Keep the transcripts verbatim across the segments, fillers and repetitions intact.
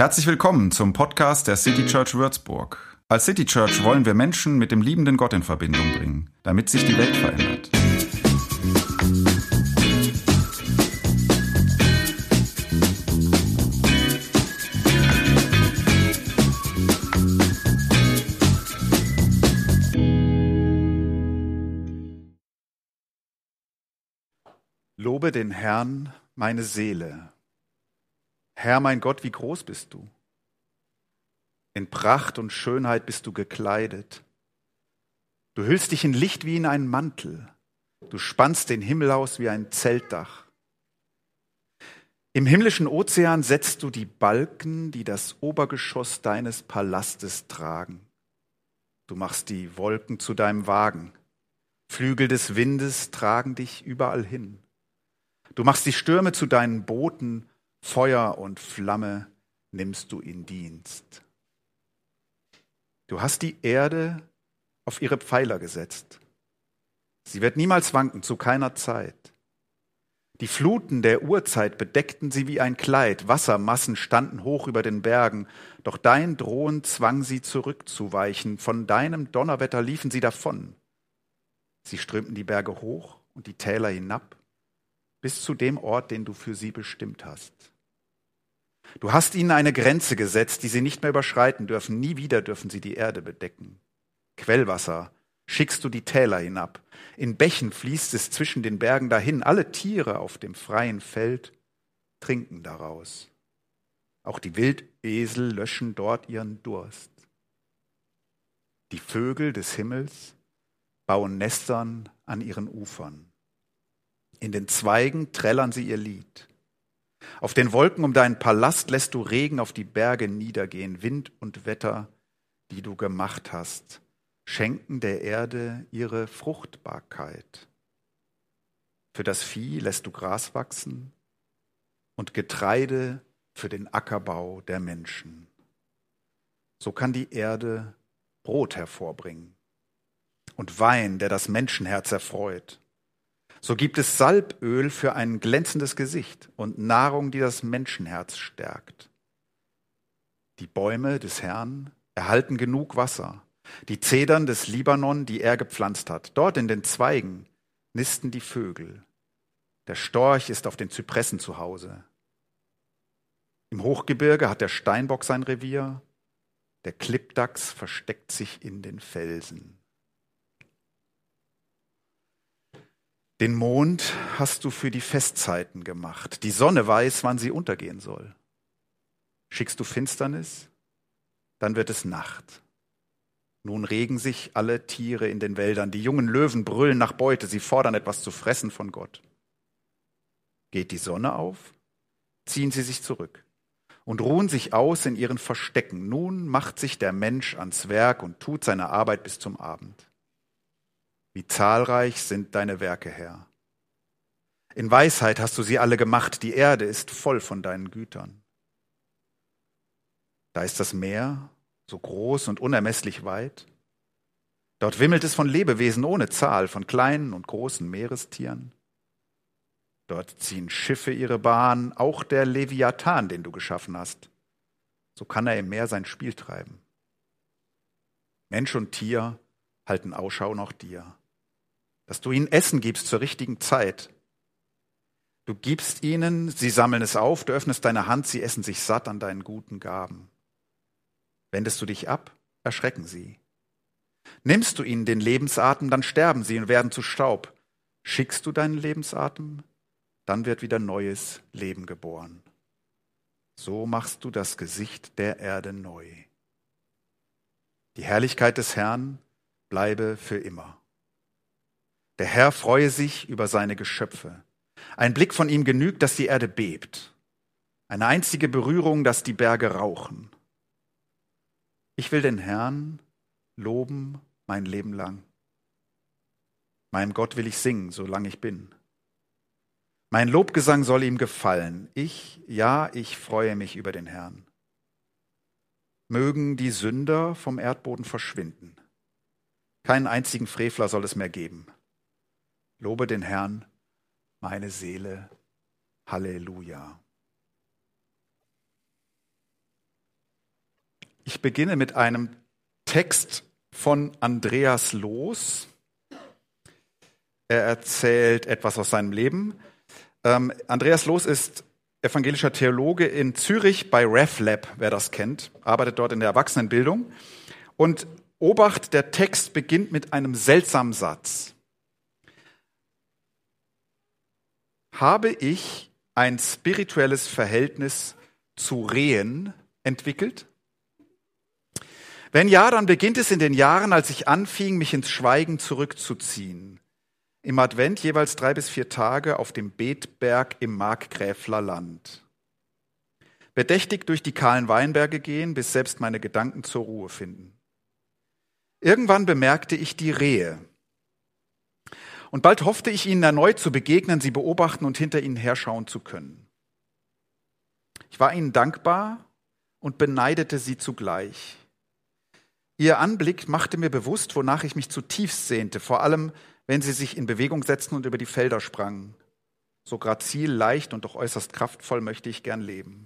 Herzlich willkommen zum Podcast der City Church Würzburg. Als City Church wollen wir Menschen mit dem liebenden Gott in Verbindung bringen, damit sich die Welt verändert. Lobe den Herrn, meine Seele. Herr, mein Gott, wie groß bist du? In Pracht und Schönheit bist du gekleidet. Du hüllst dich in Licht wie in einen Mantel. Du spannst den Himmel aus wie ein Zeltdach. Im himmlischen Ozean setzt du die Balken, die das Obergeschoss deines Palastes tragen. Du machst die Wolken zu deinem Wagen. Flügel des Windes tragen dich überall hin. Du machst die Stürme zu deinen Booten, Feuer und Flamme nimmst du in Dienst. Du hast die Erde auf ihre Pfeiler gesetzt. Sie wird niemals wanken, zu keiner Zeit. Die Fluten der Urzeit bedeckten sie wie ein Kleid, Wassermassen standen hoch über den Bergen, doch dein Drohen zwang sie zurückzuweichen, von deinem Donnerwetter liefen sie davon. Sie strömten die Berge hoch und die Täler hinab, bis zu dem Ort, den du für sie bestimmt hast. Du hast ihnen eine Grenze gesetzt, die sie nicht mehr überschreiten dürfen. Nie wieder dürfen sie die Erde bedecken. Quellwasser schickst du die Täler hinab. In Bächen fließt es zwischen den Bergen dahin. Alle Tiere auf dem freien Feld trinken daraus. Auch die Wildesel löschen dort ihren Durst. Die Vögel des Himmels bauen Nestern an ihren Ufern. In den Zweigen trällern sie ihr Lied. Auf den Wolken um deinen Palast lässt du Regen auf die Berge niedergehen. Wind und Wetter, die du gemacht hast, schenken der Erde ihre Fruchtbarkeit. Für das Vieh lässt du Gras wachsen und Getreide für den Ackerbau der Menschen. So kann die Erde Brot hervorbringen und Wein, der das Menschenherz erfreut. So gibt es Salböl für ein glänzendes Gesicht und Nahrung, die das Menschenherz stärkt. Die Bäume des Herrn erhalten genug Wasser, die Zedern des Libanon, die er gepflanzt hat. Dort in den Zweigen nisten die Vögel. Der Storch ist auf den Zypressen zu Hause. Im Hochgebirge hat der Steinbock sein Revier, der Klippdachs versteckt sich in den Felsen. Den Mond hast du für die Festzeiten gemacht. Die Sonne weiß, wann sie untergehen soll. Schickst du Finsternis, dann wird es Nacht. Nun regen sich alle Tiere in den Wäldern. Die jungen Löwen brüllen nach Beute. Sie fordern etwas zu fressen von Gott. Geht die Sonne auf, ziehen sie sich zurück und ruhen sich aus in ihren Verstecken. Nun macht sich der Mensch ans Werk und tut seine Arbeit bis zum Abend. Wie zahlreich sind deine Werke, Herr. In Weisheit hast du sie alle gemacht. Die Erde ist voll von deinen Gütern. Da ist das Meer, so groß und unermesslich weit. Dort wimmelt es von Lebewesen ohne Zahl, von kleinen und großen Meerestieren. Dort ziehen Schiffe ihre Bahn, auch der Leviathan, den du geschaffen hast. So kann er im Meer sein Spiel treiben. Mensch und Tier halten Ausschau nach dir, dass du ihnen Essen gibst zur richtigen Zeit. Du gibst ihnen, sie sammeln es auf, du öffnest deine Hand, sie essen sich satt an deinen guten Gaben. Wendest du dich ab, erschrecken sie. Nimmst du ihnen den Lebensatem, dann sterben sie und werden zu Staub. Schickst du deinen Lebensatem, dann wird wieder neues Leben geboren. So machst du das Gesicht der Erde neu. Die Herrlichkeit des Herrn bleibe für immer. Der Herr freue sich über seine Geschöpfe. Ein Blick von ihm genügt, dass die Erde bebt. Eine einzige Berührung, dass die Berge rauchen. Ich will den Herrn loben mein Leben lang. Meinem Gott will ich singen, solange ich bin. Mein Lobgesang soll ihm gefallen. Ich, ja, ich freue mich über den Herrn. Mögen die Sünder vom Erdboden verschwinden. Keinen einzigen Frevler soll es mehr geben. Lobe den Herrn, meine Seele. Halleluja. beginne mit einem Text von Andreas Loos. Er erzählt etwas aus seinem Leben. Ähm, Andreas Loos ist evangelischer Theologe in Zürich bei RefLab, wer das kennt, arbeitet dort in der Erwachsenenbildung. Und Obacht, der Text beginnt mit einem seltsamen Satz. Habe ich ein spirituelles Verhältnis zu Rehen entwickelt? Wenn ja, dann beginnt es in den Jahren, als ich anfing, mich ins Schweigen zurückzuziehen. Im Advent jeweils drei bis vier Tage auf dem Betberg im Markgräfler Land. Bedächtig durch die kahlen Weinberge gehen, bis selbst meine Gedanken zur Ruhe finden. Irgendwann bemerkte ich die Rehe. Und bald hoffte ich, ihnen erneut zu begegnen, sie beobachten und hinter ihnen herschauen zu können. Ich war ihnen dankbar und beneidete sie zugleich. Ihr Anblick machte mir bewusst, wonach ich mich zutiefst sehnte, vor allem, wenn sie sich in Bewegung setzten und über die Felder sprangen. So grazil, leicht und doch äußerst kraftvoll möchte ich gern leben.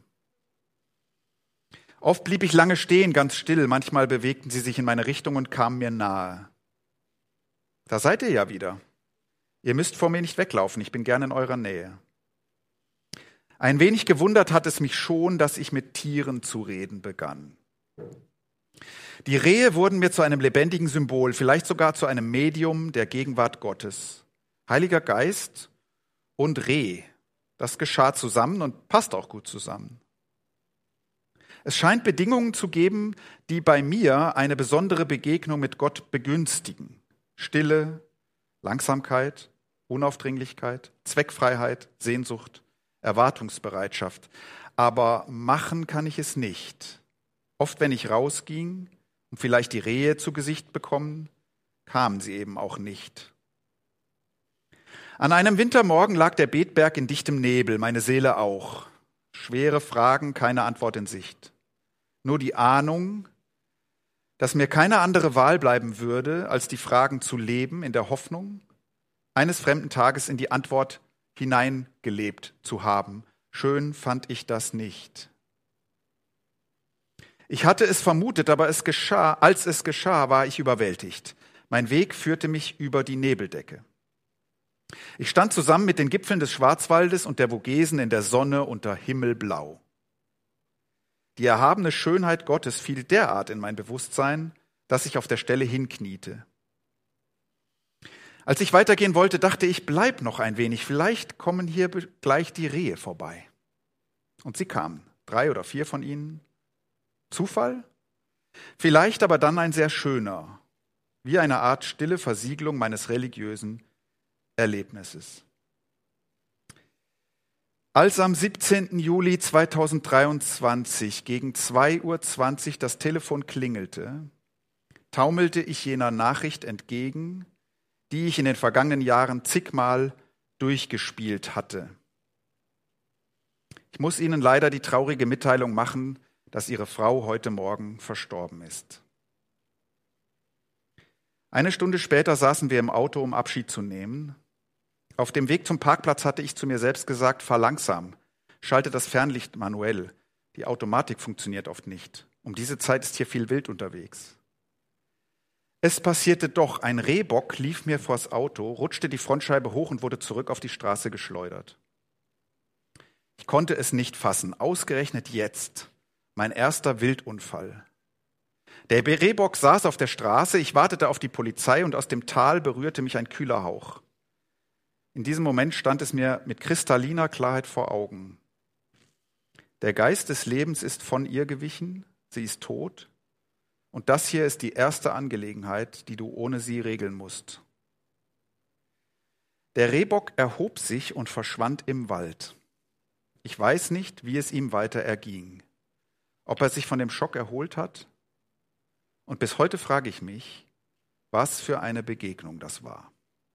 Oft blieb ich lange stehen, ganz still, manchmal bewegten sie sich in meine Richtung und kamen mir nahe. Da seid ihr ja wieder. Ihr müsst vor mir nicht weglaufen, ich bin gern in eurer Nähe. Ein wenig gewundert hat es mich schon, dass ich mit Tieren zu reden begann. Die Rehe wurden mir zu einem lebendigen Symbol, vielleicht sogar zu einem Medium der Gegenwart Gottes. Heiliger Geist und Reh, das geschah zusammen und passt auch gut zusammen. Es scheint Bedingungen zu geben, die bei mir eine besondere Begegnung mit Gott begünstigen. Stille, Langsamkeit, Unaufdringlichkeit, Zweckfreiheit, Sehnsucht, Erwartungsbereitschaft. Aber machen kann ich es nicht. Oft, wenn ich rausging, um vielleicht die Rehe zu Gesicht bekommen, kamen sie eben auch nicht. An einem Wintermorgen lag der Betberg in dichtem Nebel, meine Seele auch. Schwere Fragen, keine Antwort in Sicht. Nur die Ahnung, dass mir keine andere Wahl bleiben würde, als die Fragen zu leben, in der Hoffnung, eines fremden Tages in die Antwort hineingelebt zu haben. Schön fand ich das nicht. Ich hatte es vermutet, aber es geschah, als es geschah, war ich überwältigt. Mein Weg führte mich über die Nebeldecke. Ich stand zusammen mit den Gipfeln des Schwarzwaldes und der Vogesen in der Sonne unter Himmelblau. Die erhabene Schönheit Gottes fiel derart in mein Bewusstsein, dass ich auf der Stelle hinkniete. Als ich weitergehen wollte, dachte ich, bleib noch ein wenig, vielleicht kommen hier gleich die Rehe vorbei. Und sie kamen, drei oder vier von ihnen. Zufall? Vielleicht aber dann ein sehr schöner, wie eine Art stille Versiegelung meines religiösen Erlebnisses. Als am siebzehnten Juli zweitausenddreiundzwanzig gegen zwei Uhr zwanzig das Telefon klingelte, taumelte ich jener Nachricht entgegen, die ich in den vergangenen Jahren zigmal durchgespielt hatte. Ich muss Ihnen leider die traurige Mitteilung machen, dass Ihre Frau heute Morgen verstorben ist. Eine Stunde später saßen wir im Auto, um Abschied zu nehmen. Auf dem Weg zum Parkplatz hatte ich zu mir selbst gesagt, fahr langsam, schalte das Fernlicht manuell. Die Automatik funktioniert oft nicht. Um diese Zeit ist hier viel Wild unterwegs. Es passierte doch, ein Rehbock lief mir vors Auto, rutschte die Frontscheibe hoch und wurde zurück auf die Straße geschleudert. Ich konnte es nicht fassen, ausgerechnet jetzt, mein erster Wildunfall. Der Rehbock saß auf der Straße, ich wartete auf die Polizei und aus dem Tal berührte mich ein kühler Hauch. In diesem Moment stand es mir mit kristalliner Klarheit vor Augen. Der Geist des Lebens ist von ihr gewichen, sie ist tot. Und das hier ist die erste Angelegenheit, die du ohne sie regeln musst. Der Rehbock erhob sich und verschwand im Wald. Ich weiß nicht, wie es ihm weiter erging. Ob er sich von dem Schock erholt hat? Und bis heute frage ich mich, was für eine Begegnung das war.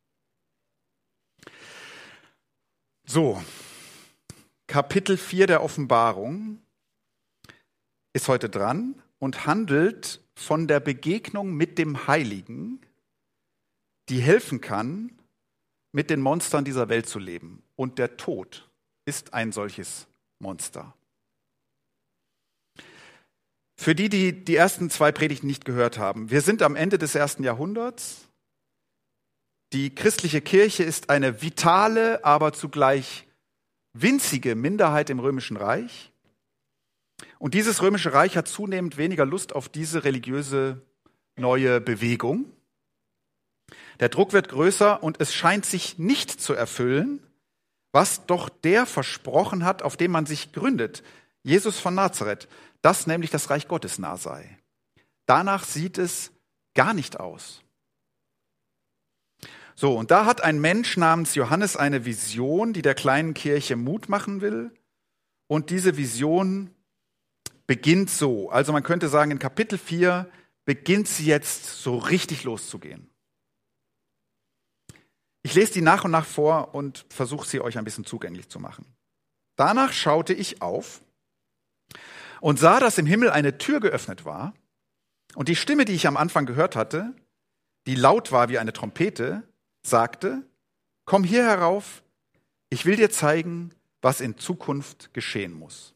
So, Kapitel vier der Offenbarung ist heute dran und handelt von der Begegnung mit dem Heiligen, die helfen kann, mit den Monstern dieser Welt zu leben. Und der Tod ist ein solches Monster. Für die, die die ersten zwei Predigten nicht gehört haben, wir sind am Ende des ersten Jahrhunderts. Die christliche Kirche ist eine vitale, aber zugleich winzige Minderheit im Römischen Reich. Und dieses Römische Reich hat zunehmend weniger Lust auf diese religiöse neue Bewegung. Der Druck wird größer und es scheint sich nicht zu erfüllen, was doch der versprochen hat, auf dem man sich gründet, Jesus von Nazareth, dass nämlich das Reich Gottes nah sei. Danach sieht es gar nicht aus. So, und da hat ein Mensch namens Johannes eine Vision, die der kleinen Kirche Mut machen will. Und diese Vision beginnt so. Also man könnte sagen, in Kapitel vier beginnt sie jetzt so richtig loszugehen. Ich lese die nach und nach vor und versuche sie euch ein bisschen zugänglich zu machen. Danach schaute ich auf und sah, dass im Himmel eine Tür geöffnet war. Und die Stimme, die ich am Anfang gehört hatte, die laut war wie eine Trompete, sagte: Komm hier herauf, ich will dir zeigen, was in Zukunft geschehen muss.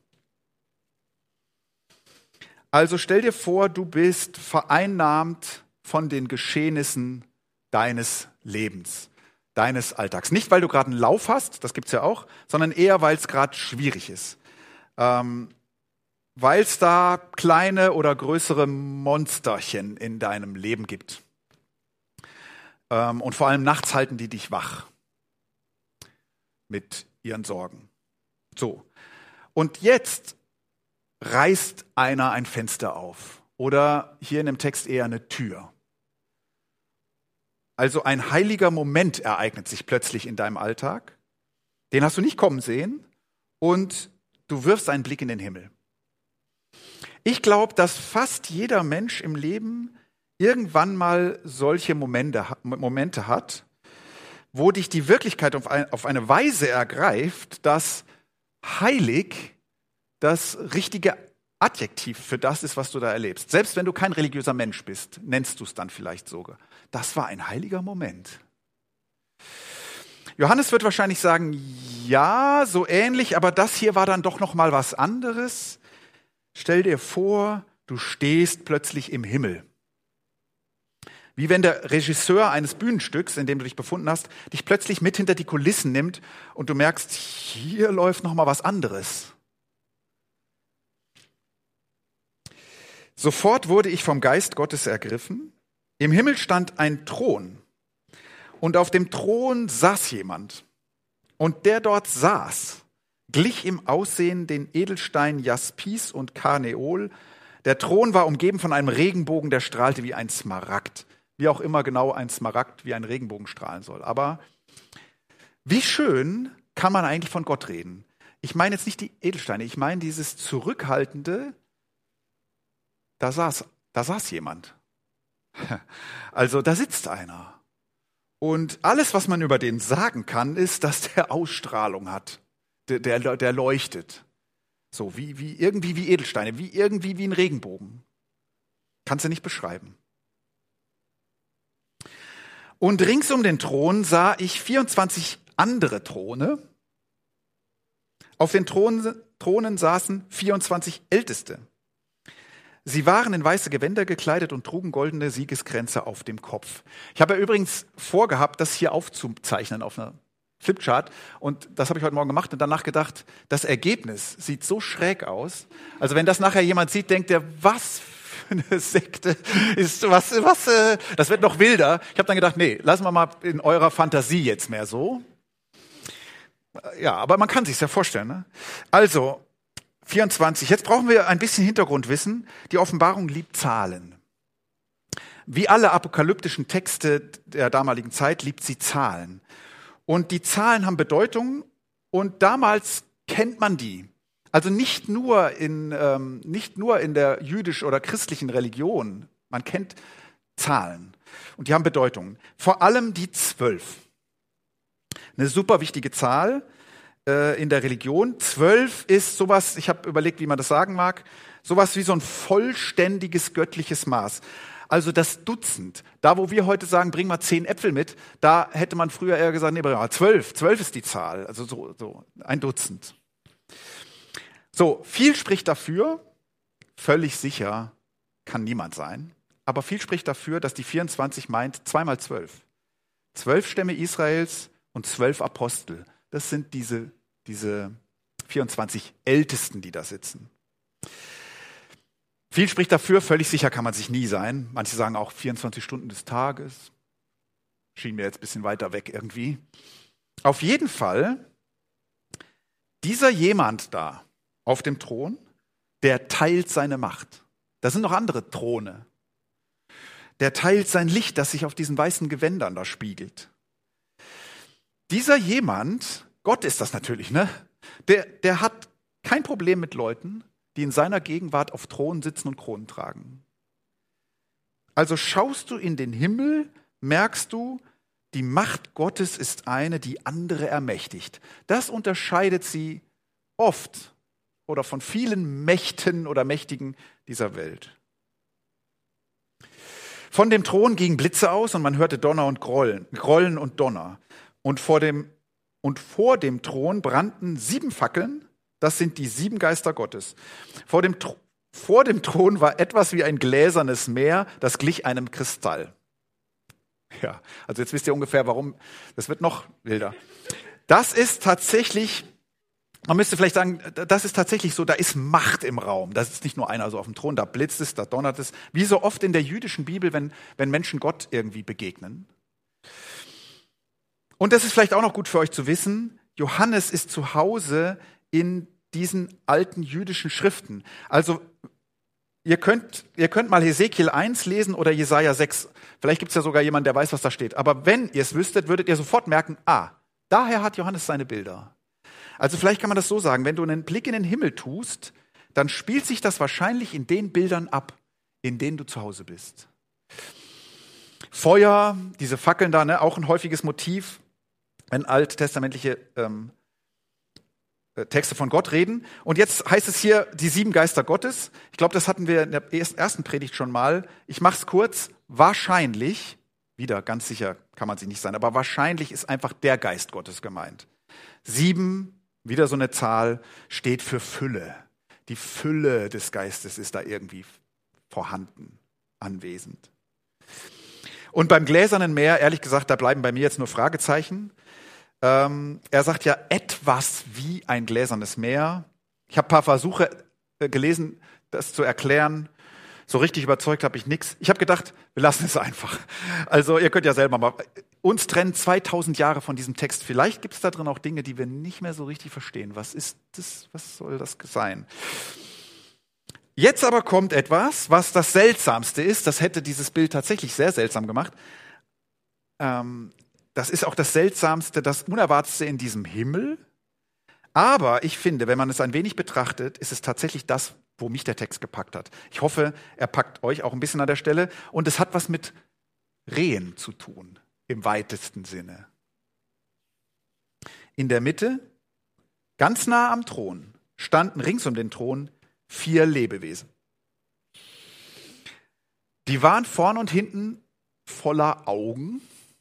Also stell dir vor, du bist vereinnahmt von den Geschehnissen deines Lebens, deines Alltags. Nicht, weil du gerade einen Lauf hast, das gibt's ja auch, sondern eher, weil es gerade schwierig ist. Ähm, weil es da kleine oder größere Monsterchen in deinem Leben gibt. Ähm, und vor allem nachts halten die dich wach mit ihren Sorgen. So. Und jetzt reißt einer ein Fenster auf oder hier in dem Text eher eine Tür. Also ein heiliger Moment ereignet sich plötzlich in deinem Alltag. Den hast du nicht kommen sehen und du wirfst einen Blick in den Himmel. Ich glaube, dass fast jeder Mensch im Leben irgendwann mal solche Momente, Momente hat, wo dich die Wirklichkeit auf, ein, auf eine Weise ergreift, dass heilig das richtige Adjektiv für das ist, was du da erlebst. Selbst wenn du kein religiöser Mensch bist, nennst du es dann vielleicht sogar. Das war ein heiliger Moment. Johannes wird wahrscheinlich sagen, ja, so ähnlich, aber das hier war dann doch noch mal was anderes. Stell dir vor, du stehst plötzlich im Himmel. Wie wenn der Regisseur eines Bühnenstücks, in dem du dich befunden hast, dich plötzlich mit hinter die Kulissen nimmt und du merkst, hier läuft noch mal was anderes. Sofort wurde ich vom Geist Gottes ergriffen. Im Himmel stand ein Thron und auf dem Thron saß jemand. Und der dort saß, glich im Aussehen den Edelsteinen Jaspis und Karneol. Der Thron war umgeben von einem Regenbogen, der strahlte wie ein Smaragd. Wie auch immer genau ein Smaragd wie ein Regenbogen strahlen soll. Aber wie schön kann man eigentlich von Gott reden? Ich meine jetzt nicht die Edelsteine, ich meine dieses Zurückhaltende, da saß, da saß jemand. Also da sitzt einer. Und alles, was man über den sagen kann, ist, dass der Ausstrahlung hat. Der, der, der leuchtet. So wie, wie irgendwie wie Edelsteine, wie irgendwie wie ein Regenbogen. Kannst du nicht beschreiben. Und rings um den Thron sah ich vierundzwanzig andere Throne. Auf den Thronen, Thronen saßen vierundzwanzig Älteste. Sie waren in weiße Gewänder gekleidet und trugen goldene Siegeskränze auf dem Kopf. Ich habe ja übrigens vorgehabt, das hier aufzuzeichnen auf einer Flipchart. Und das habe ich heute Morgen gemacht und danach gedacht, das Ergebnis sieht so schräg aus. Also wenn das nachher jemand sieht, denkt er, was für eine Sekte ist, was, was, äh, das wird noch wilder. Ich habe dann gedacht, nee, lassen wir mal in eurer Fantasie jetzt mehr so. Ja, aber man kann sich's ja vorstellen. Ne? Also, vierundzwanzig. Jetzt brauchen wir ein bisschen Hintergrundwissen. Die Offenbarung liebt Zahlen. Wie alle apokalyptischen Texte der damaligen Zeit liebt sie Zahlen. Und die Zahlen haben Bedeutung und damals kennt man die. Also nicht nur in, ähm, nicht nur in der jüdisch- oder christlichen Religion. Man kennt Zahlen und die haben Bedeutung. Vor allem die zwölf. Eine super wichtige Zahl äh, in der Religion. Zwölf ist sowas, ich habe überlegt, wie man das sagen mag, sowas wie so ein vollständiges göttliches Maß. Also das Dutzend. Da, wo wir heute sagen, bring mal zehn Äpfel mit, da hätte man früher eher gesagt, nee, bring mal zwölf. Zwölf ist die Zahl. Also so, so ein Dutzend. So, viel spricht dafür, völlig sicher kann niemand sein. Aber viel spricht dafür, dass die vierundzwanzig meint zweimal zwölf. Zwölf Stämme Israels und zwölf Apostel. Das sind diese, diese vierundzwanzig Ältesten, die da sitzen. Viel spricht dafür, völlig sicher kann man sich nie sein. Manche sagen auch vierundzwanzig Stunden des Tages. Schien mir jetzt ein bisschen weiter weg irgendwie. Auf jeden Fall, dieser jemand da auf dem Thron, der teilt seine Macht. Da sind noch andere Throne. Der teilt sein Licht, das sich auf diesen weißen Gewändern da spiegelt. Dieser jemand, Gott ist das natürlich, ne? Der, der hat kein Problem mit Leuten, die in seiner Gegenwart auf Thronen sitzen und Kronen tragen. Also schaust du in den Himmel, merkst du, die Macht Gottes ist eine, die andere ermächtigt. Das unterscheidet sie oft oder von vielen Mächten oder Mächtigen dieser Welt. Von dem Thron gingen Blitze aus und man hörte Donner und Grollen, Grollen und Donner. Und vor dem, und vor dem Thron brannten sieben Fackeln, das sind die sieben Geister Gottes. Vor dem, vor dem Thron war etwas wie ein gläsernes Meer, das glich einem Kristall. Ja, also jetzt wisst ihr ungefähr, warum, das wird noch wilder. Das ist tatsächlich, man müsste vielleicht sagen, das ist tatsächlich so, da ist Macht im Raum. Das ist nicht nur einer so auf dem Thron, da blitzt es, da donnert es. Wie so oft in der jüdischen Bibel, wenn, wenn Menschen Gott irgendwie begegnen. Und das ist vielleicht auch noch gut für euch zu wissen, Johannes ist zu Hause in diesen alten jüdischen Schriften. Also ihr könnt, ihr könnt mal Hesekiel eins lesen oder Jesaja sechs. Vielleicht gibt es ja sogar jemanden, der weiß, was da steht. Aber wenn ihr es wüsstet, würdet ihr sofort merken, ah, daher hat Johannes seine Bilder. Also vielleicht kann man das so sagen, wenn du einen Blick in den Himmel tust, dann spielt sich das wahrscheinlich in den Bildern ab, in denen du zu Hause bist. Feuer, diese Fackeln da, ne, auch ein häufiges Motiv, wenn alttestamentliche ähm, Texte von Gott reden. Und jetzt heißt es hier, die sieben Geister Gottes. Ich glaube, das hatten wir in der ersten Predigt schon mal. Ich mache es kurz. Wahrscheinlich, wieder ganz sicher kann man sich nicht sein, aber wahrscheinlich ist einfach der Geist Gottes gemeint. Sieben, wieder so eine Zahl, steht für Fülle. Die Fülle des Geistes ist da irgendwie vorhanden, anwesend. Und beim gläsernen Meer, ehrlich gesagt, da bleiben bei mir jetzt nur Fragezeichen. Ähm, er sagt ja etwas wie ein gläsernes Meer. Ich habe ein paar Versuche äh, gelesen, das zu erklären. So richtig überzeugt habe ich nichts. Ich habe gedacht, wir lassen es einfach. Also ihr könnt ja selber mal. Uns trennen zweitausend Jahre von diesem Text. Vielleicht gibt es da drin auch Dinge, die wir nicht mehr so richtig verstehen. Was ist das? Was soll das sein? Jetzt aber kommt etwas, was das Seltsamste ist. Das hätte dieses Bild tatsächlich sehr seltsam gemacht. Ähm, Das ist auch das Seltsamste, das Unerwartetste in diesem Himmel. Aber ich finde, wenn man es ein wenig betrachtet, ist es tatsächlich das, wo mich der Text gepackt hat. Ich hoffe, er packt euch auch ein bisschen an der Stelle. Und es hat was mit Rehen zu tun, im weitesten Sinne. In der Mitte, ganz nah am Thron, standen rings um den Thron vier Lebewesen. Die waren vorn und hinten voller Augen.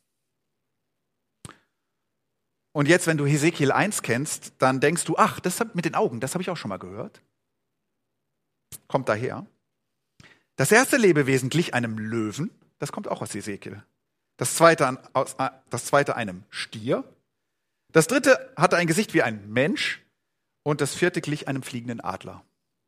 Und jetzt, wenn du Hesekiel eins kennst, dann denkst du, ach, das mit den Augen, das habe ich auch schon mal gehört. Kommt daher. Das erste Lebewesen glich einem Löwen, das kommt auch aus Hesekiel. Das zweite, aus, das zweite einem Stier. Das dritte hatte ein Gesicht wie ein Mensch und das vierte glich einem fliegenden Adler.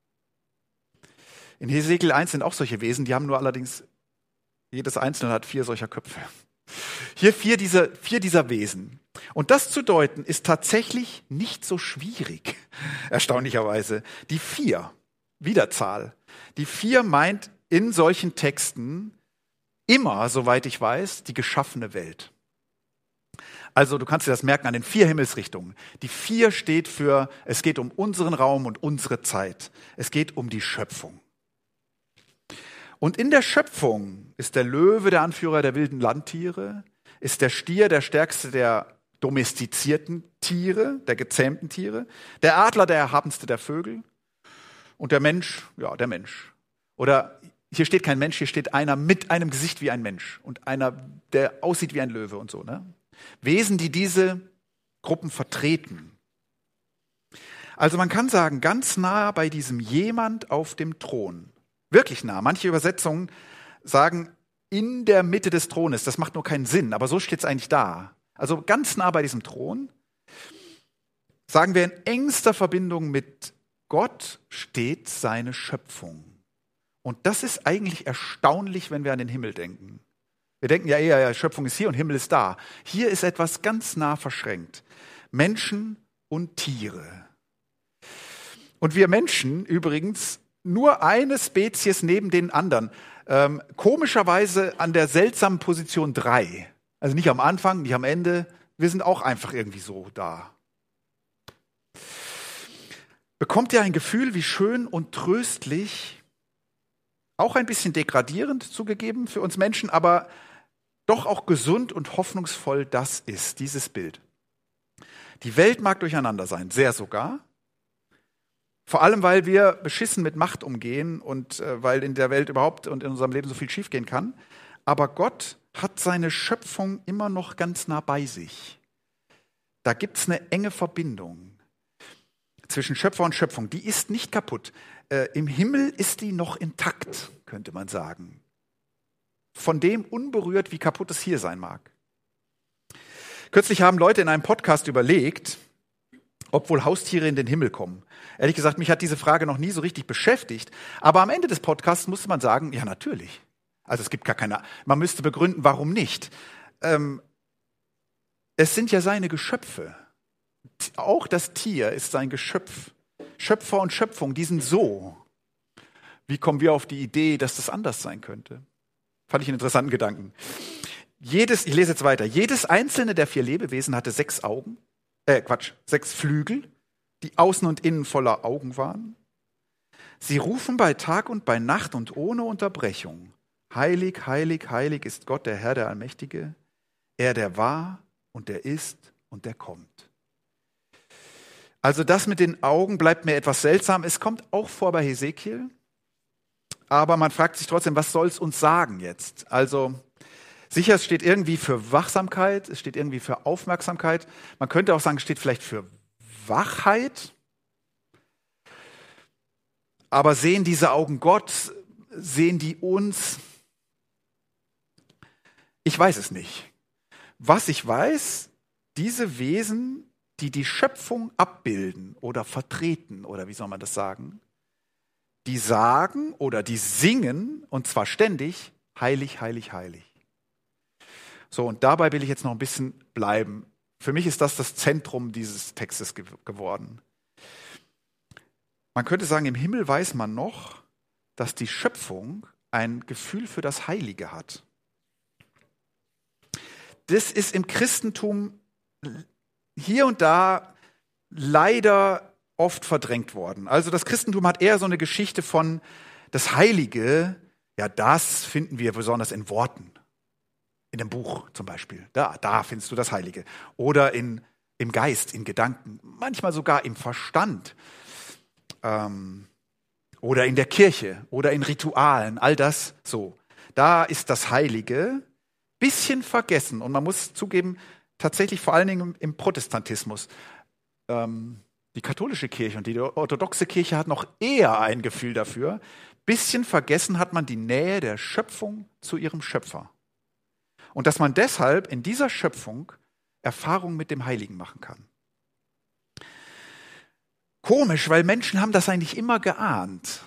In Hesekiel eins sind auch solche Wesen, die haben nur allerdings, jedes einzelne hat vier solcher Köpfe. Hier vier dieser, vier dieser Wesen. Und das zu deuten, ist tatsächlich nicht so schwierig, erstaunlicherweise. Die vier, Wiederzahl, die vier meint in solchen Texten immer, soweit ich weiß, die geschaffene Welt. Also du kannst dir das merken an den vier Himmelsrichtungen. Die vier steht für, es geht um unseren Raum und unsere Zeit. Es geht um die Schöpfung. Und in der Schöpfung ist der Löwe der Anführer der wilden Landtiere, ist der Stier der stärkste der domestizierten Tiere, der gezähmten Tiere, der Adler der erhabenste der Vögel und der Mensch, ja, der Mensch. Oder hier steht kein Mensch, hier steht einer mit einem Gesicht wie ein Mensch und einer, der aussieht wie ein Löwe und so, ne? Wesen, die diese Gruppen vertreten. Also man kann sagen, ganz nah bei diesem jemand auf dem Thron. Wirklich nah. Manche Übersetzungen sagen in der Mitte des Thrones. Das macht nur keinen Sinn, aber so steht es eigentlich da. Also ganz nah bei diesem Thron. Sagen wir, in engster Verbindung mit Gott steht seine Schöpfung. Und das ist eigentlich erstaunlich, wenn wir an den Himmel denken. Wir denken ja eher, ja, Schöpfung ist hier und Himmel ist da. Hier ist etwas ganz nah verschränkt. Menschen und Tiere. Und wir Menschen übrigens nur eine Spezies neben den anderen. Ähm, komischerweise an der seltsamen Position drei. Also nicht am Anfang, nicht am Ende. Wir sind auch einfach irgendwie so da. Bekommt ihr ein Gefühl, wie schön und tröstlich, auch ein bisschen degradierend zugegeben für uns Menschen, aber doch auch gesund und hoffnungsvoll das ist, dieses Bild. Die Welt mag durcheinander sein, sehr sogar. Vor allem, weil wir beschissen mit Macht umgehen und äh, weil in der Welt überhaupt und in unserem Leben so viel schiefgehen kann. Aber Gott hat seine Schöpfung immer noch ganz nah bei sich. Da gibt es eine enge Verbindung zwischen Schöpfer und Schöpfung. Die ist nicht kaputt. Äh, Im Himmel ist die noch intakt, könnte man sagen. Von dem unberührt, wie kaputt es hier sein mag. Kürzlich haben Leute in einem Podcast überlegt, ob wohl Haustiere in den Himmel kommen. Ehrlich gesagt, mich hat diese Frage noch nie so richtig beschäftigt. Aber am Ende des Podcasts musste man sagen, ja natürlich. Also es gibt gar keine, man müsste begründen, warum nicht. Ähm, es sind ja seine Geschöpfe. Auch das Tier ist sein Geschöpf. Schöpfer und Schöpfung, die sind so. Wie kommen wir auf die Idee, dass das anders sein könnte? Fand ich einen interessanten Gedanken. Jedes, ich lese jetzt weiter. Jedes einzelne der vier Lebewesen hatte sechs Augen, äh Quatsch, sechs Flügel, die außen und innen voller Augen waren. Sie rufen bei Tag und bei Nacht und ohne Unterbrechung. Heilig, heilig, heilig ist Gott, der Herr, der Allmächtige. Er, der war und der ist und der kommt. Also das mit den Augen bleibt mir etwas seltsam. Es kommt auch vor bei Hesekiel. Aber man fragt sich trotzdem, was soll es uns sagen jetzt? Also sicher, es steht irgendwie für Wachsamkeit, es steht irgendwie für Aufmerksamkeit. Man könnte auch sagen, es steht vielleicht für Wachheit. Aber sehen diese Augen Gott? Sehen die uns? Ich weiß es nicht. Was ich weiß, diese Wesen, die die Schöpfung abbilden oder vertreten, oder wie soll man das sagen, die sagen oder die singen, und zwar ständig, heilig, heilig, heilig. So, und dabei will ich jetzt noch ein bisschen bleiben. Für mich ist das das Zentrum dieses Textes ge- geworden. Man könnte sagen, im Himmel weiß man noch, dass die Schöpfung ein Gefühl für das Heilige hat. Das ist im Christentum hier und da leider oft verdrängt worden. Also das Christentum hat eher so eine Geschichte von das Heilige, ja, das finden wir besonders in Worten. In dem Buch zum Beispiel, da, da findest du das Heilige. Oder in, im Geist, in Gedanken, manchmal sogar im Verstand. Ähm, oder in der Kirche oder in Ritualen, all das so. Da ist das Heilige bisschen vergessen. Und man muss zugeben, tatsächlich vor allen Dingen im Protestantismus. Ähm, die katholische Kirche und die orthodoxe Kirche hat noch eher ein Gefühl dafür. Bisschen vergessen hat man die Nähe der Schöpfung zu ihrem Schöpfer. Und dass man deshalb in dieser Schöpfung Erfahrungen mit dem Heiligen machen kann. Komisch, weil Menschen haben das eigentlich immer geahnt.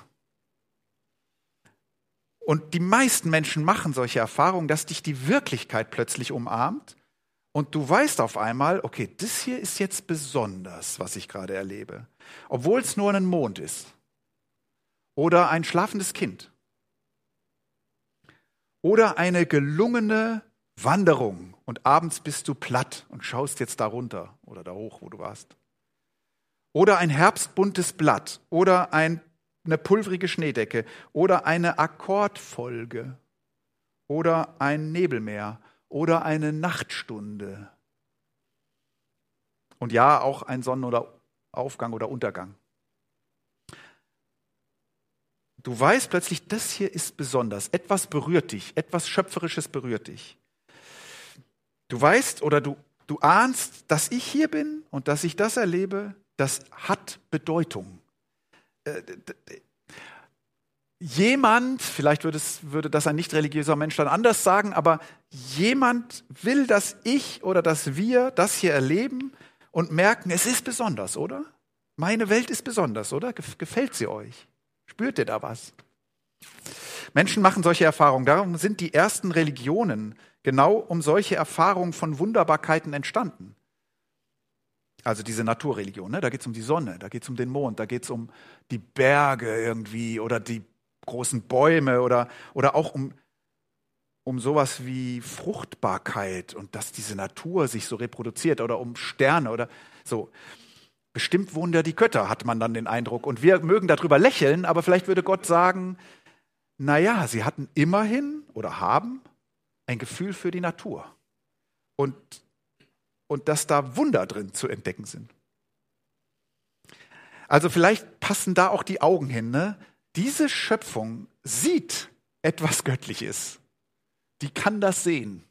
Und die meisten Menschen machen solche Erfahrungen, dass dich die Wirklichkeit plötzlich umarmt und du weißt auf einmal, okay, das hier ist jetzt besonders, was ich gerade erlebe. Obwohl es nur ein Mond ist oder ein schlafendes Kind oder eine gelungene Wanderung und abends bist du platt und schaust jetzt da runter oder da hoch, wo du warst. Oder ein herbstbuntes Blatt oder ein, eine pulvrige Schneedecke oder eine Akkordfolge oder ein Nebelmeer oder eine Nachtstunde. Und ja, auch ein Sonnen- oder Aufgang oder Untergang. Du weißt plötzlich, das hier ist besonders. Etwas berührt dich, etwas Schöpferisches berührt dich. Du weißt oder du, du ahnst, dass ich hier bin und dass ich das erlebe, das hat Bedeutung. Äh, jemand, vielleicht würde, es, würde das ein nicht religiöser Mensch dann anders sagen, aber jemand will, dass ich oder dass wir das hier erleben und merken, es ist besonders, oder? Meine Welt ist besonders, oder? Gefällt sie euch? Spürt ihr da was? Menschen machen solche Erfahrungen. Darum sind die ersten Religionen genau um solche Erfahrungen von Wunderbarkeiten entstanden. Also diese Naturreligion, ne? Da geht es um die Sonne, da geht es um den Mond, da geht es um die Berge irgendwie oder die großen Bäume oder, oder auch um, um sowas wie Fruchtbarkeit und dass diese Natur sich so reproduziert oder um Sterne oder so. Bestimmt wohnen da die Götter, hat man dann den Eindruck. Und wir mögen darüber lächeln, aber vielleicht würde Gott sagen, naja, sie hatten immerhin oder haben ein Gefühl für die Natur. Und, und dass da Wunder drin zu entdecken sind. Also vielleicht passen da auch die Augen hin, ne? Diese Schöpfung sieht etwas Göttliches. Die kann das sehen.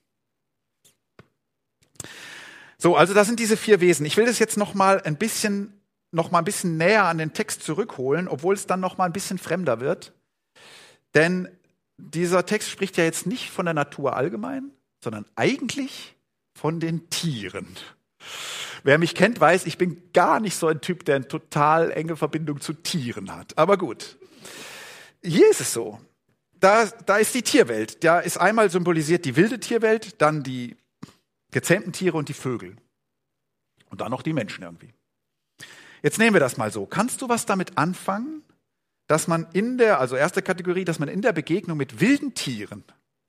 So, also das sind diese vier Wesen. Ich will das jetzt noch mal ein bisschen, noch mal ein bisschen näher an den Text zurückholen, obwohl es dann noch mal ein bisschen fremder wird. Denn dieser Text spricht ja jetzt nicht von der Natur allgemein, sondern eigentlich von den Tieren. Wer mich kennt, weiß, ich bin gar nicht so ein Typ, der eine total enge Verbindung zu Tieren hat. Aber gut. Hier ist es so. Da, da ist die Tierwelt. Da ist einmal symbolisiert die wilde Tierwelt, dann die gezähmten Tiere und die Vögel. Und dann noch die Menschen irgendwie. Jetzt nehmen wir das mal so. Kannst du was damit anfangen, dass man in der, also erste Kategorie, dass man in der Begegnung mit wilden Tieren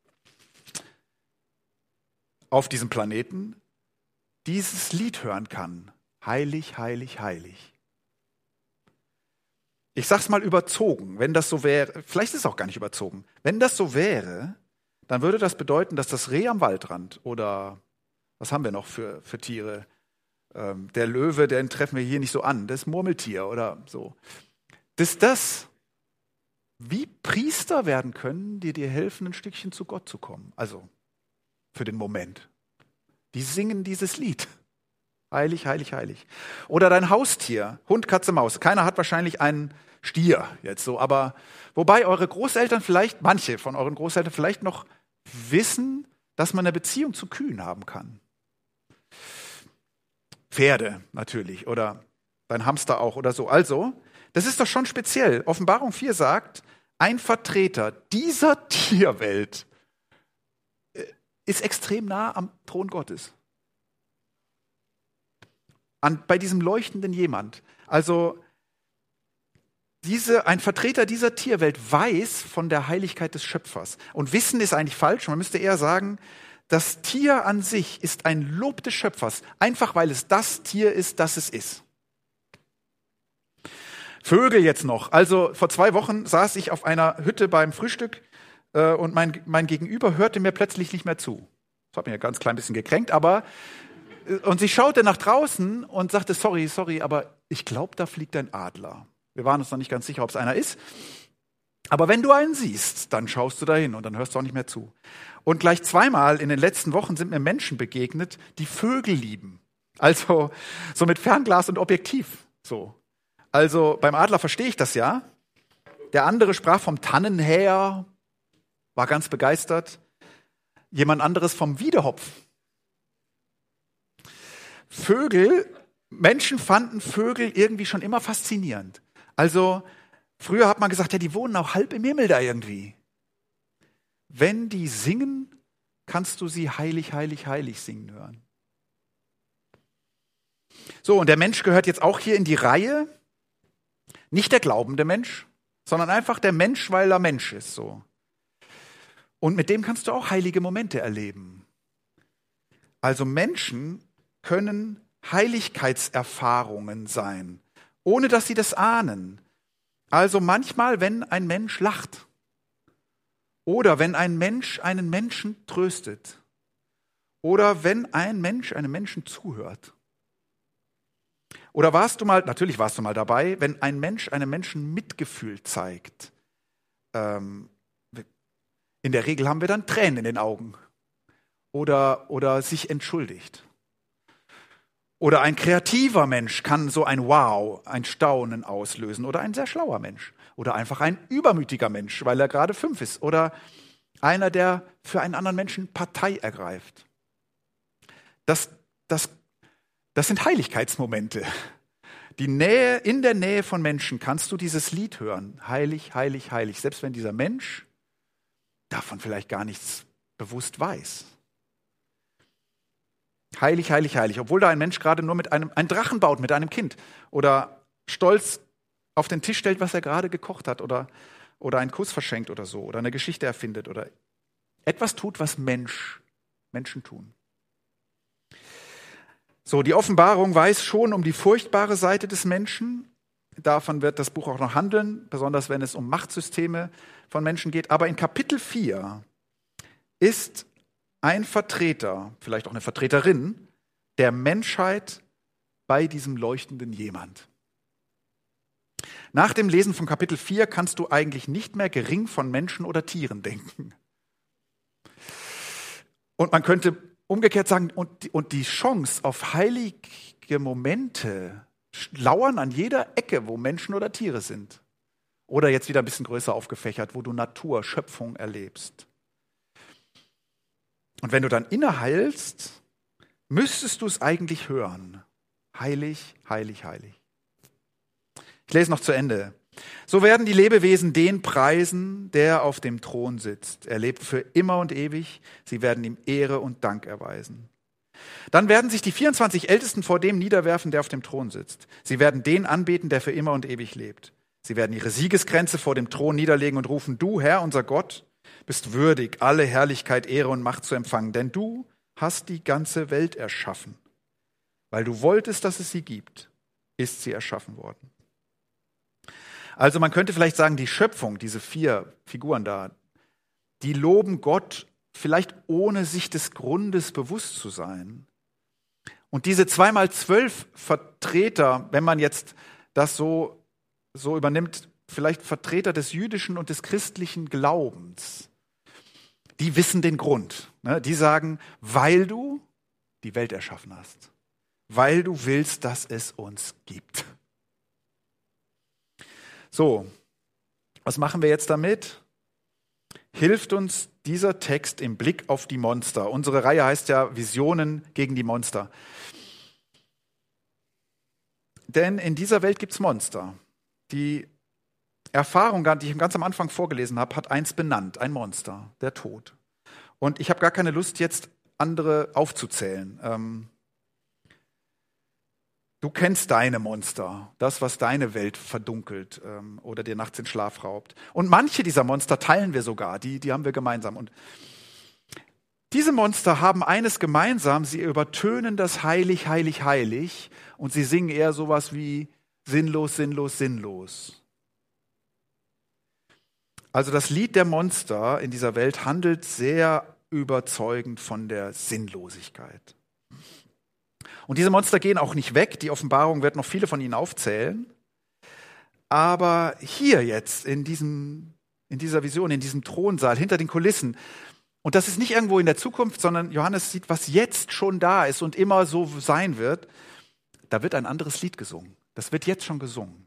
auf diesem Planeten dieses Lied hören kann? Heilig, heilig, heilig. Ich sag's mal überzogen, wenn das so wäre, vielleicht ist es auch gar nicht überzogen. Wenn das so wäre, dann würde das bedeuten, dass das Reh am Waldrand oder was haben wir noch für, für Tiere? Ähm, der Löwe, den treffen wir hier nicht so an, das Murmeltier oder so. Dass das wie Priester werden können, die dir helfen, ein Stückchen zu Gott zu kommen. Also für den Moment. Die singen dieses Lied. Heilig, heilig, heilig. Oder dein Haustier, Hund, Katze, Maus. Keiner hat wahrscheinlich einen Stier jetzt so, aber wobei eure Großeltern vielleicht, manche von euren Großeltern vielleicht noch wissen, dass man eine Beziehung zu Kühen haben kann. Pferde natürlich oder dein Hamster auch oder so. Also, das ist doch schon speziell. Offenbarung vier sagt, ein Vertreter dieser Tierwelt ist extrem nah am Thron Gottes. An, bei diesem leuchtenden Jemand. Also diese, ein Vertreter dieser Tierwelt weiß von der Heiligkeit des Schöpfers. Und Wissen ist eigentlich falsch. Man müsste eher sagen, das Tier an sich ist ein Lob des Schöpfers, einfach weil es das Tier ist, das es ist. Vögel jetzt noch. Also vor zwei Wochen saß ich auf einer Hütte beim Frühstück äh, und mein, mein Gegenüber hörte mir plötzlich nicht mehr zu. Das hat mich ein ganz klein bisschen gekränkt, aber und sie schaute nach draußen und sagte, sorry, sorry, aber ich glaube, da fliegt ein Adler. Wir waren uns noch nicht ganz sicher, ob es einer ist. Aber wenn du einen siehst, dann schaust du da hin und dann hörst du auch nicht mehr zu. Und gleich zweimal in den letzten Wochen sind mir Menschen begegnet, die Vögel lieben. Also so mit Fernglas und Objektiv. So. Also beim Adler verstehe ich das ja. Der andere sprach vom Tannenhäher, war ganz begeistert. Jemand anderes vom Wiedehopf. Vögel, Menschen fanden Vögel irgendwie schon immer faszinierend. Also früher hat man gesagt, ja, die wohnen auch halb im Himmel da irgendwie. Wenn die singen, kannst du sie heilig, heilig, heilig singen hören. So, und der Mensch gehört jetzt auch hier in die Reihe. Nicht der glaubende Mensch, sondern einfach der Mensch, weil er Mensch ist. So. Und mit dem kannst du auch heilige Momente erleben. Also Menschen können Heiligkeitserfahrungen sein, ohne dass sie das ahnen. Also manchmal, wenn ein Mensch lacht oder wenn ein Mensch einen Menschen tröstet oder wenn ein Mensch einem Menschen zuhört. Oder warst du mal, natürlich warst du mal dabei, wenn ein Mensch einem Menschen Mitgefühl zeigt. Ähm, in der Regel haben wir dann Tränen in den Augen oder, oder sich entschuldigt. Oder ein kreativer Mensch kann so ein Wow, ein Staunen auslösen. Oder ein sehr schlauer Mensch. Oder einfach ein übermütiger Mensch, weil er gerade fünf ist. Oder einer, der für einen anderen Menschen Partei ergreift. Das, das, das sind Heiligkeitsmomente. Die Nähe, in der Nähe von Menschen kannst du dieses Lied hören. Heilig, heilig, heilig. Selbst wenn dieser Mensch davon vielleicht gar nichts bewusst weiß. Heilig, heilig, heilig. Obwohl da ein Mensch gerade nur mit einem einen Drachen baut, mit einem Kind. Oder stolz auf den Tisch stellt, was er gerade gekocht hat. Oder, oder einen Kuss verschenkt oder so. Oder eine Geschichte erfindet. Oder etwas tut, was Mensch, Menschen tun. So, die Offenbarung weiß schon um die furchtbare Seite des Menschen. Davon wird das Buch auch noch handeln. Besonders wenn es um Machtsysteme von Menschen geht. Aber in Kapitel vier ist ein Vertreter, vielleicht auch eine Vertreterin der Menschheit bei diesem leuchtenden Jemand. Nach dem Lesen von Kapitel vier kannst du eigentlich nicht mehr gering von Menschen oder Tieren denken. Und man könnte umgekehrt sagen, und die, und die Chance auf heilige Momente lauern an jeder Ecke, wo Menschen oder Tiere sind. Oder jetzt wieder ein bisschen größer aufgefächert, wo du Natur, Schöpfung erlebst. Und wenn du dann innehaltst, müsstest du es eigentlich hören. Heilig, heilig, heilig. Ich lese noch zu Ende. So werden die Lebewesen den preisen, der auf dem Thron sitzt. Er lebt für immer und ewig. Sie werden ihm Ehre und Dank erweisen. Dann werden sich die vierundzwanzig Ältesten vor dem niederwerfen, der auf dem Thron sitzt. Sie werden den anbeten, der für immer und ewig lebt. Sie werden ihre Siegeskränze vor dem Thron niederlegen und rufen, du, Herr, unser Gott, bist würdig, alle Herrlichkeit, Ehre und Macht zu empfangen, denn du hast die ganze Welt erschaffen. Weil du wolltest, dass es sie gibt, ist sie erschaffen worden. Also man könnte vielleicht sagen, die Schöpfung, diese vier Figuren da, die loben Gott vielleicht ohne sich des Grundes bewusst zu sein. Und diese zweimal zwölf Vertreter, wenn man jetzt das so, so übernimmt, vielleicht Vertreter des jüdischen und des christlichen Glaubens, die wissen den Grund. Ne? Die sagen, weil du die Welt erschaffen hast, weil du willst, dass es uns gibt. So, was machen wir jetzt damit? Hilft uns dieser Text im Blick auf die Monster? Unsere Reihe heißt ja Visionen gegen die Monster. Denn in dieser Welt gibt es Monster. Die Erfahrung, die ich ganz am Anfang vorgelesen habe, hat eins benannt, ein Monster, der Tod. Und ich habe gar keine Lust, jetzt andere aufzuzählen. Ähm, du kennst deine Monster, das, was deine Welt verdunkelt ähm, oder dir nachts den Schlaf raubt. Und manche dieser Monster teilen wir sogar, die, die haben wir gemeinsam. Und diese Monster haben eines gemeinsam, sie übertönen das heilig, heilig, heilig und sie singen eher sowas wie sinnlos, sinnlos, sinnlos. Also das Lied der Monster in dieser Welt handelt sehr überzeugend von der Sinnlosigkeit. Und diese Monster gehen auch nicht weg. Die Offenbarung wird noch viele von ihnen aufzählen. Aber hier jetzt in diesem, in dieser Vision, in diesem Thronsaal, hinter den Kulissen, und das ist nicht irgendwo in der Zukunft, sondern Johannes sieht, was jetzt schon da ist und immer so sein wird, da wird ein anderes Lied gesungen. Das wird jetzt schon gesungen.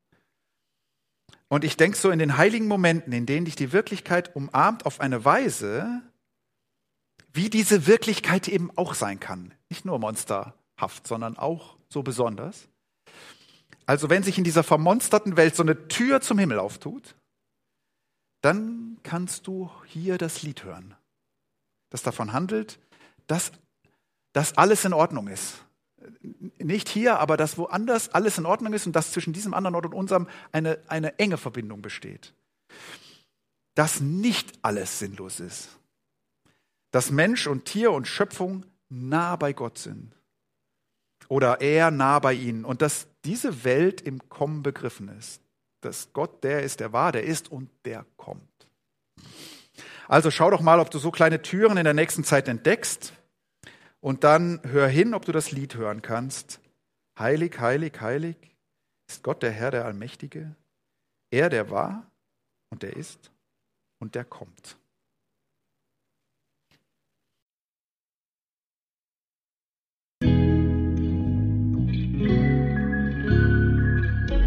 Und ich denke so in den heiligen Momenten, in denen dich die Wirklichkeit umarmt auf eine Weise, wie diese Wirklichkeit eben auch sein kann. Nicht nur monsterhaft, sondern auch so besonders. Also wenn sich in dieser vermonsterten Welt so eine Tür zum Himmel auftut, dann kannst du hier das Lied hören, das davon handelt, dass, dass alles in Ordnung ist. Nicht hier, aber dass woanders alles in Ordnung ist und dass zwischen diesem anderen Ort und unserem eine, eine enge Verbindung besteht. Dass nicht alles sinnlos ist. Dass Mensch und Tier und Schöpfung nah bei Gott sind. Oder er nah bei ihnen. Und dass diese Welt im Kommen begriffen ist. Dass Gott der ist, der war, der ist und der kommt. Also schau doch mal, ob du so kleine Türen in der nächsten Zeit entdeckst. Und dann hör hin, ob du das Lied hören kannst. Heilig, heilig, heilig ist Gott, der Herr, der Allmächtige. Er, der war und der ist und der kommt.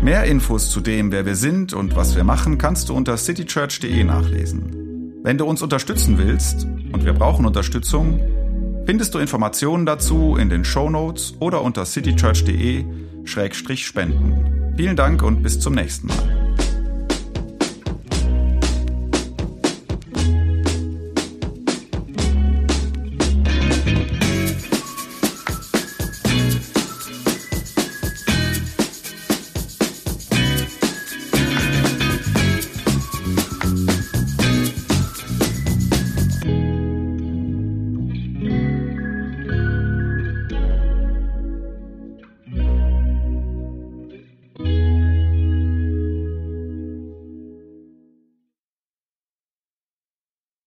Mehr Infos zu dem, wer wir sind und was wir machen, kannst du unter citychurch punkt de nachlesen. Wenn du uns unterstützen willst, und wir brauchen Unterstützung, findest du Informationen dazu in den Shownotes oder unter citychurch punkt de Schrägstrich spenden. Vielen Dank und bis zum nächsten Mal.